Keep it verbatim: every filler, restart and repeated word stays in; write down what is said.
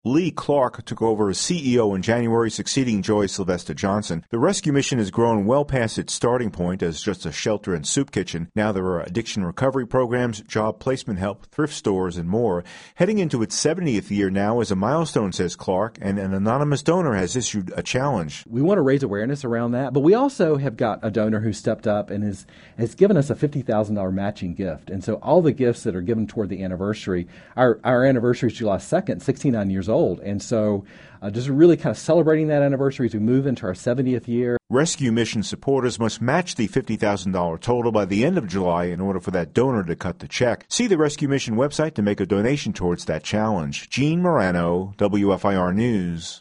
Lee Clark took over as C E O in January, succeeding Joy Sylvester Johnson. The rescue mission has grown well past its starting point as just a shelter and soup kitchen. Now there are addiction recovery programs, job placement help, thrift stores, and more. Heading into its seventieth year now is a milestone, says Clark, and an anonymous donor has issued a challenge. We want to raise awareness around that, but we also have got a donor who stepped up and has, has given us a fifty thousand dollars matching gift. And so all the gifts that are given toward the anniversary, our, our anniversary is July second, sixty-nine years old. And so uh, just really kind of celebrating that anniversary as we move into our seventieth year. Rescue mission supporters must match the fifty thousand dollars total by the end of July in order for that donor to cut the check. See the Rescue Mission website to make a donation towards that challenge. Gene Morano, W F I R News.